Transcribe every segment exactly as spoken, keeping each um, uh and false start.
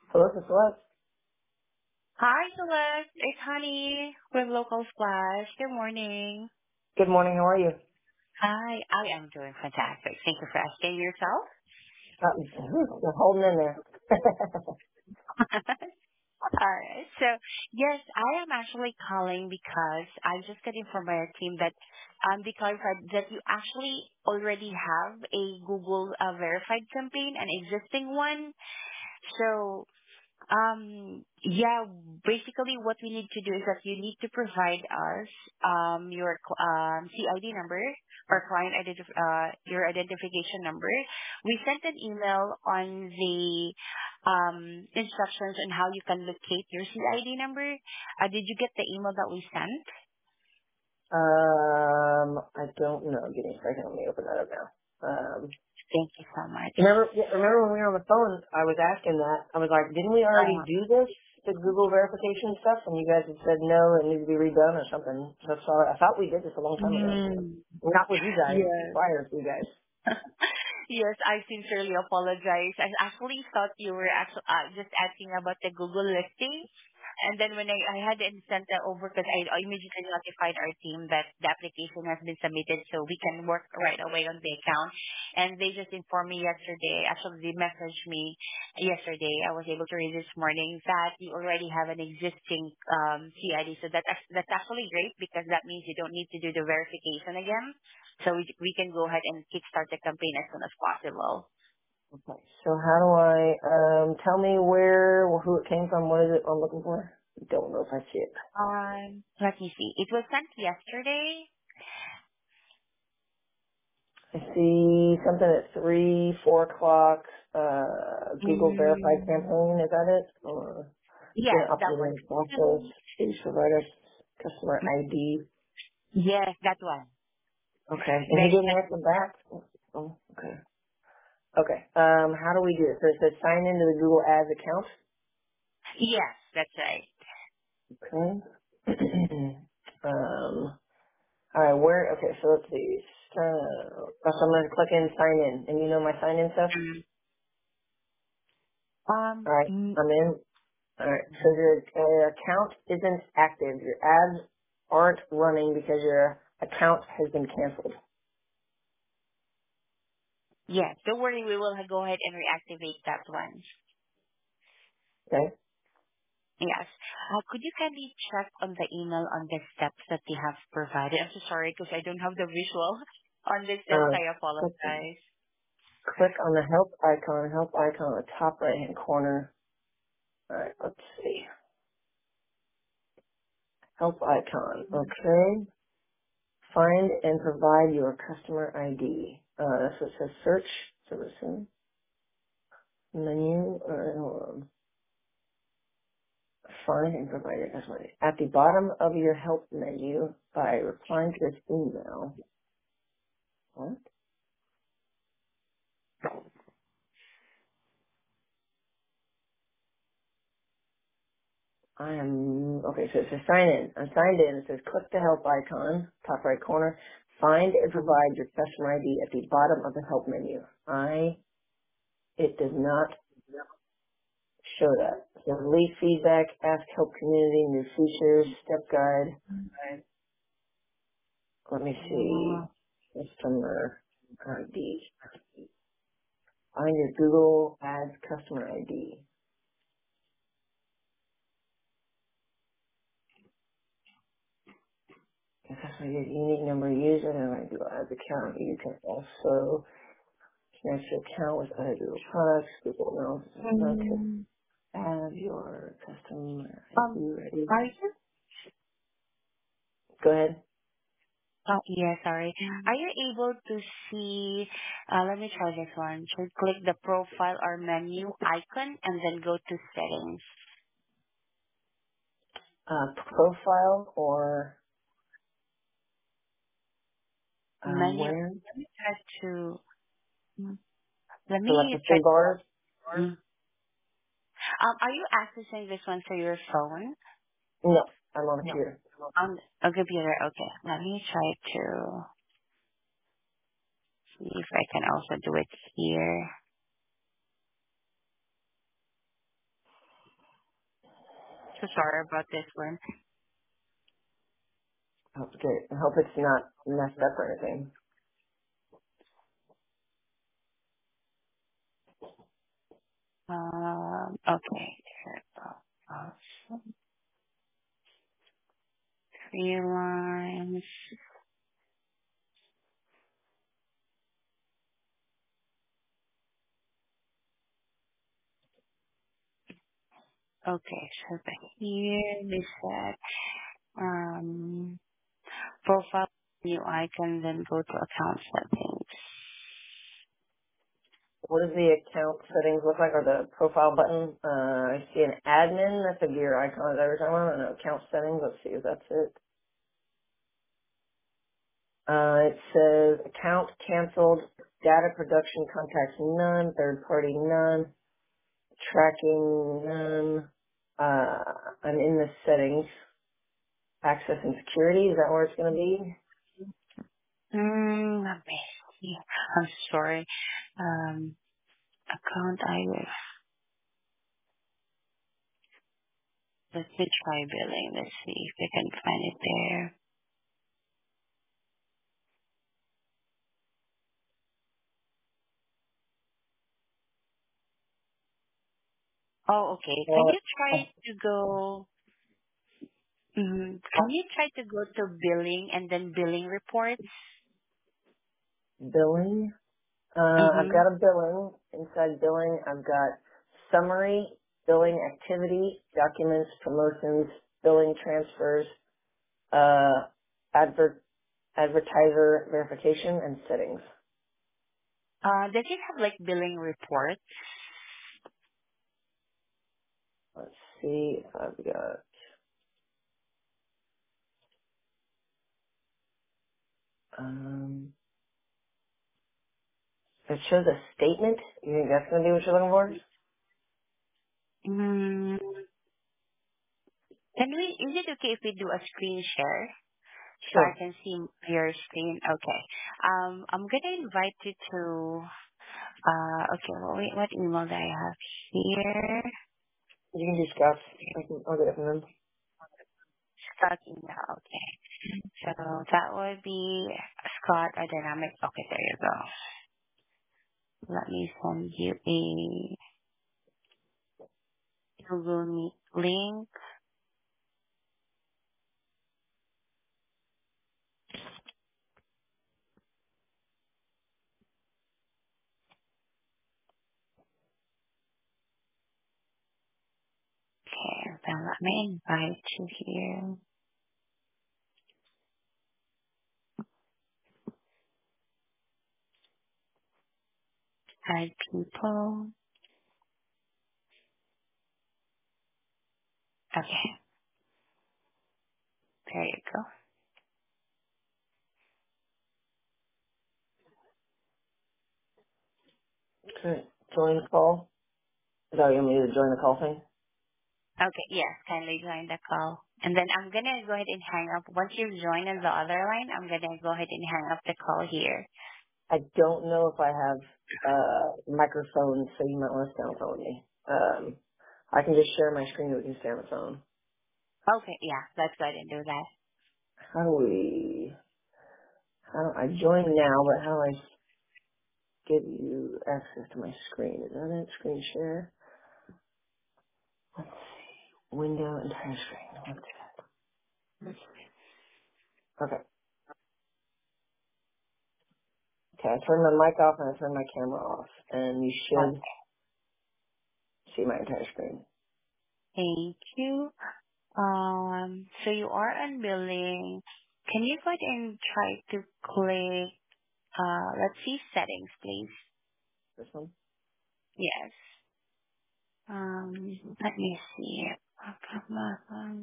Hello, this is Celeste. Hi, Celeste. It's Honey with Local Splash. Good morning. Good morning. How are you? Hi, I am doing fantastic. Thank you for asking yourself. Uh, you're holding in there. All right. So, yes, I am actually calling because I just got informed by our team that um, they clarified that you actually already have a Google uh, verified campaign, an existing one. So, Um, yeah, basically what we need to do is that you need to provide us um, your cl- um, C I D number or client identif- uh, your identification number. We sent an email on the um, instructions on how you can locate your C I D number. Uh, did you get the email that we sent? um, I don't know. Give me a second. Let me open that up now. Um, Thank you so much. remember, yeah, remember when we were on the phone? I was asking that. I was like, didn't we already Uh, do this, the Google verification stuff? And you guys had said no, it needs to be redone or something. So sorry. I thought we did this a long time ago. mm, Not with you guys, yes. prior to you guys. Yes, I sincerely apologize. I actually thought you were actually uh, just asking about the Google listing. And then when I, I had it sent that over because I I immediately notified our team that the application has been submitted so we can work right away on the account. And they just informed me yesterday, actually they messaged me yesterday, I was able to read this morning that you already have an existing um, C I D. So that, that's actually great because that means you don't need to do the verification again. So we, we can go ahead and kickstart the campaign as soon as possible. Okay. So how do I, um, tell me where, who it came from, what is it I'm looking for? Don't know if I see it. Um, let me see. It was sent yesterday. I see something at three, four o'clock, uh, Google verified Mm, campaign, is that it? Or yes, yeah, that one. operating process, please provide us customer Mm, I D. yes, that one. Okay. And he Very didn't answer effective. back? Oh, okay. Okay. Um, how do we do it? So it says sign into the Google Ads account. Yes, that's right. Okay. um, all right, where, okay, so let's see. Uh, so I'm going to click in sign in. And you know my sign in stuff? Mm. Um, All right, mm, I'm in. All right. So your uh, account isn't active. Your ads aren't running because your account has been canceled. yes, don't worry. We will go ahead and reactivate that one. Okay. Yes. Uh, could you kindly check on the email on the steps that they have provided? I'm so sorry because I don't have the visual on the steps. Uh, I click, apologize. click on the help icon. Help icon on the top right hand corner. All right. Let's see. Help icon. Okay. Find and provide your customer I D. Uh, so it says search servicing menu. All right, hold on. Find and provide your customer I D. At the bottom of your help menu, by replying to this email. What? I am, okay, so it says sign in. I'm signed in. It says click the help icon, top right corner. Find and provide your customer I D at the bottom of the help menu. I, it does not show that. So leave feedback, ask help community, new features, step guide. Let me see. Customer I D. Find your Google Ads customer I D. Your customer I D is unique number of users and I Google Ads account. You can also connect your account with other Google products, Google Analytics. Okay. Um, Have your customer I D um, ready. are you? Go ahead. Oh, yeah, sorry. Are you able to see? Uh, let me try this one. So click the profile or menu icon and then go to settings. Uh, profile or uh, Menu. where? Let me try to. mm, Let Select me the try. three bars. Mm. Um, are you accessing this one through your phone? No, I'm on a No. computer. On a computer. Okay. Let me try to see if I can also do it here. So sorry about this one. Okay. I hope it's not messed up or anything. Um, okay. Awesome. Three lines. Okay, so the here they said um profile new icon, then go to account settings. What does the account settings look like, or the profile button? Uh, I see an admin. That's a gear icon. Is that what you're talking about? And account settings. Let's see if that's it. Uh, it says account canceled, data production contacts none, third party none, tracking none. Uh, I'm in the settings, access and security. Is that where it's going to be? Hmm, let me see. I'm sorry. Um, account I D. Let me try billing. Let's see if I can find it there. Oh, okay. Can you Uh, try to go? Mm, can you try to go to billing and then billing reports? billing. Uh, I've Mm-hmm. got a billing. Inside billing, I've got summary, billing activity, documents, promotions, billing transfers, uh, advert, advertiser verification, and settings. Uh, does it have like billing reports? Let's see if I've got, um, it shows a statement. You think that's going to be what you're looking for? Mm, can we? Is it okay if we do a screen share so I Sure. can see your screen? Okay. Um, I'm gonna invite you to. Uh, okay. Well, wait, what email do I have here? You can do Scott's. I can, I'll get it from them. Scott email. Okay. So that would be Scott or Dynamic. Okay, there you go. Let me send you a Google Meet link. Okay, then let me invite you here. Add people. Okay, there you go. Okay. Join call. Is that what you want me to join the call thing? Okay, yes, kindly join the call. And then I'm gonna go ahead and hang up. Once you join on the other line, I'm gonna go ahead and hang up the call here. I don't know if I have uh microphone, so you might want to stay on the phone with me. Um, I can just share my screen. We can stay on the phone. Okay, yeah, let's go ahead and do that. How do we? How do I join now? But how do I give you access to my screen? Is that it? Screen share. Let's see. Window entire screen. Let's see. Okay. Okay. I turned my mic off and I turned my camera off, and you should Okay, see my entire screen. thank you. Um, so you are on billing. Can you go ahead and try to click, uh, let's see settings, please? This one. Yes. Um, let me see. Um,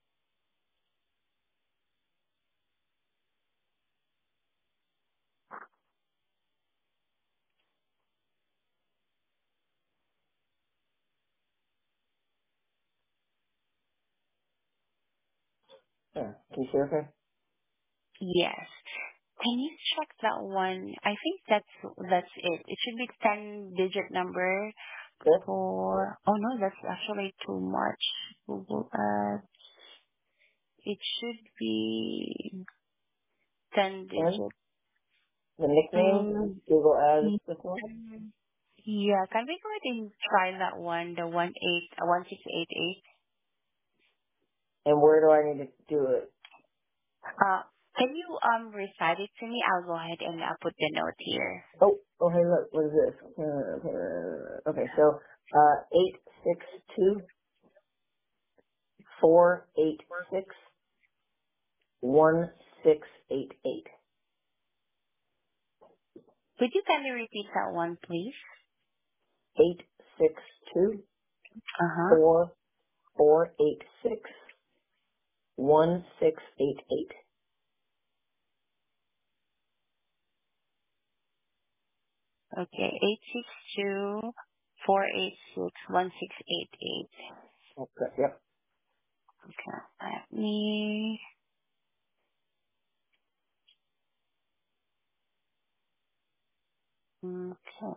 Yeah. Can you see okay? Yes. Can you check that one? I think that's that's it. It should be ten digit number. Good. For, oh no, that's actually too much. Google Ads. It should be ten And digits. the nickname, Mm, Google Ads before. yeah, can we go ahead and try that one, the one eight, uh, one six eight eight? And where do I need to do it? Uh, can you um recite it to me? I'll go ahead and uh, put the note here. Oh, oh, hey, look, what is this? Uh, Okay, so, uh, eight six two four eight six one six eight eight. Could you kindly repeat that one, please? Eight six two Uh huh. four four eight six one six eight eight. Okay, eight six two four eight six one six eight eight. Okay, yep. Okay, let me. Okay.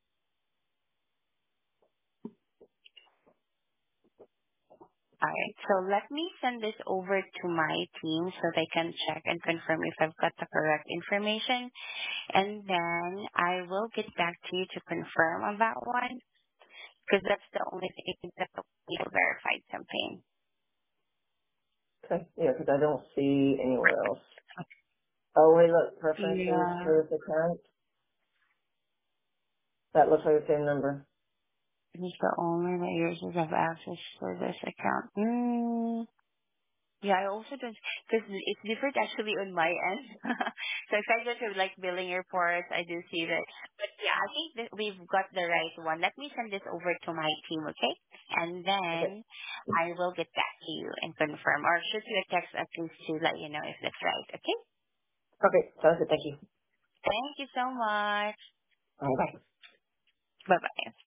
All right. So let me send this over to my team so they can check and confirm if I've got the correct information. And then I will get back to you to confirm on that one because that's the only thing that we have verified campaign. Okay, yeah, because I don't see anywhere else. Oh, wait, look, preferences Yeah. for this account. That looks like the same number. This is the only that users have access to this account. Mm. Yeah, I also don't, because it's different actually on my end. So if I go to like billing reports, I do see that. But yeah, I think that we've got the right one. Let me send this over to my team, okay? And Okay, then I will get back to you and confirm or shoot you a text at least to let you know if that's right, okay? okay, sounds good, thank you. Thank you so much. All right, bye. Bye-bye.